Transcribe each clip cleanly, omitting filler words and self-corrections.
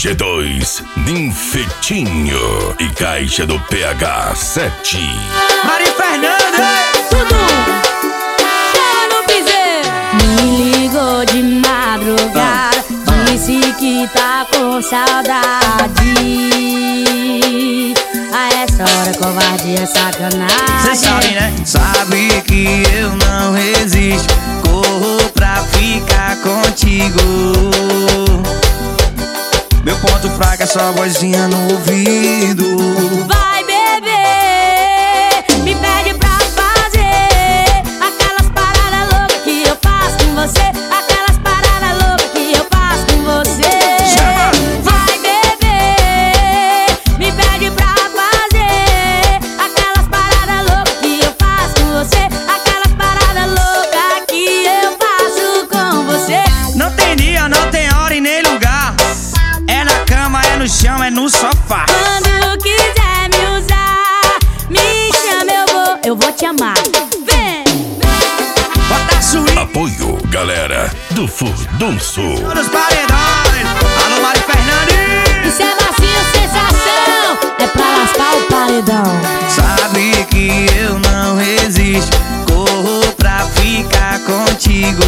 G2, Ninfetinho e caixa do PH7. Mari Fernanda, tudo chama no piseiro. Me ligou de madrugada, disse que tá com saudade. A essa hora covardia é sacanagem. cê sabe, né? Sabe que eu não resisto, corro pra ficar contigo. Meu ponto fraco é sua vozinha no ouvido. Vai beber, me pede pra fazer aquelas paradas loucas que eu faço com você. Aquelas paradas loucas que eu faço com você. Vai beber, me pede pra fazer aquelas paradas loucas que eu faço com você. Aquelas paradas loucas que eu faço com você. Não tem dia, não tem hora e nem lugar. É na cama, é no chão, é no sofá. Quando quiser me usar, me chama, eu vou te amar. Vem, Bota a swing Apoio, galera do Furdunço. nos paredões. Alô, Mari Fernanda. isso é massinha sensação, é pra lascar o paredão. Sabe que eu não resisto, corro pra ficar contigo.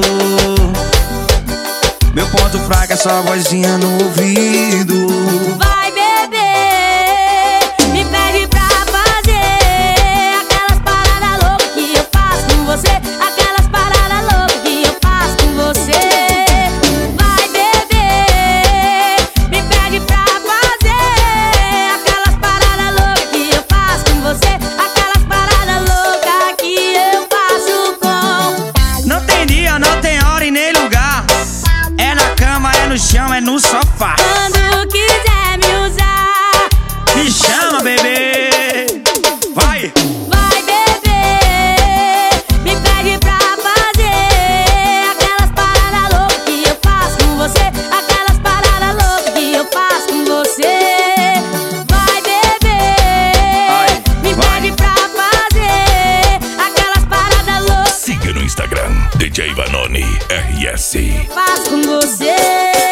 Meu ponto fraco é sua vozinha no ouvido. Vai beber, me pede pra fazer aquelas paradas loucas que eu faço com você. Aquelas paradas loucas que eu faço com você. Vai beber, me pede pra fazer aquelas paradas loucas que eu faço com você. Aquelas paradas loucas que eu faço com. Não tem dia, não tem hora e nem lugar. É na cama, é no chão, é no sofá. Quando quiser me usar, Me chama, bebê. Vai! vai beber, me pede pra fazer aquelas paradas loucas que eu faço com você. Aquelas paradas loucas que eu faço com você. Vai beber, me pede pra fazer aquelas paradas loucas Siga no Instagram, DJ Vanoni RS. que eu faço com você.